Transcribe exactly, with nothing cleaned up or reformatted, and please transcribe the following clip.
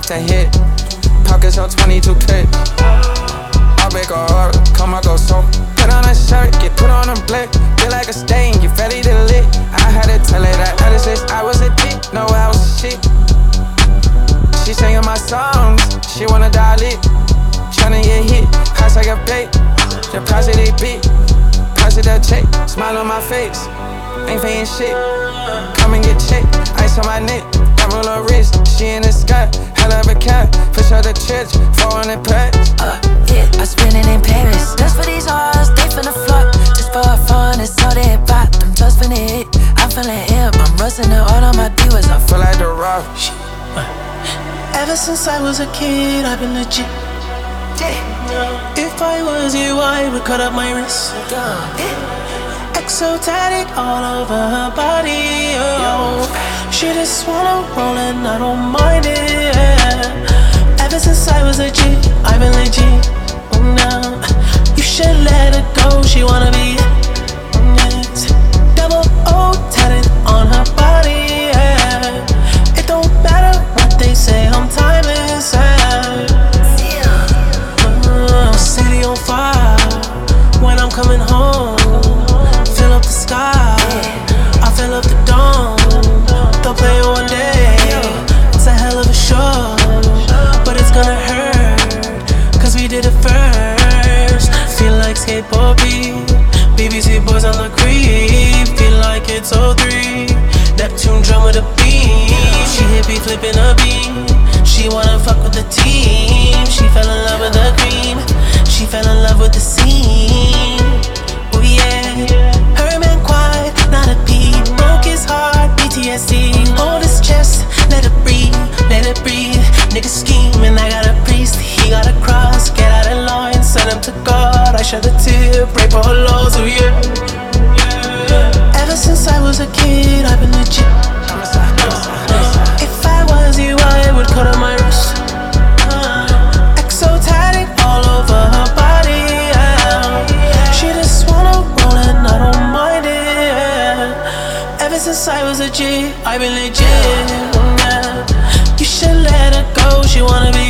the hit. Pockets on twenty-two clip. I'll break a heart, come I go so. Put on a shirt, get put on a blick. Feel like a stain, you ready to lit. I had to tell her that other sis, I was a dick. No, I was a shit. She singing my songs, she wanna die lit. Tryna get hit, hot like a bait. Deposit they beat, deposit that check. Smile on my face, ain't paying shit. Come and get checked, ice on my neck. Double her wrist, she in the sky. Hell of a cat, push out the church, four hundred packs. Uh, yeah, I spend it in Paris. Just for these hoes, they finna flock. Just for fun, it's all they bought. I'm just finna hit, I'm feeling hip. I'm rusting it all on my divas. I feel like the rock. Ever since I was a kid, I've been legit. If I was you, I would cut up my wrist. Exotic all over her body, oh. She just wanna roll and I don't mind it, yeah. Ever since I was a G, I've been legit. Oh, no, you should let her go, she wanna be yes. Double O tatted on her body, yeah. It don't matter what they say, I'm timeless, yeah. uh, City on fire when I'm coming home. Fill up the sky, I fill up the dome. They'll play it one day, it's a hell of a show. But it's gonna hurt, cause we did it first. Feel like skateboard beat, B B C boys on the creep. Feel like it's oh three, Neptune drum with a beat. She hippie flipping a beat, she wanna fuck with the team. She fell in love with the cream, she fell in love with the scene. Oh yeah, her man quiet, not a peep. Broke his heart, P T S D. Hold his chest, let it breathe, let it breathe. Nigga scheming, I got a priest, he got a cross. Get out of line, send him to God. I shed a tear, pray for her laws, oh yeah. Ever since I was a kid, I've been legit. If I was you, I would cut on my wrist. Exotic all over her body, yeah. She just wanna roll and I don't mind it, yeah. Ever since I was a G, I've been legit, yeah. You should let her go, she wanna be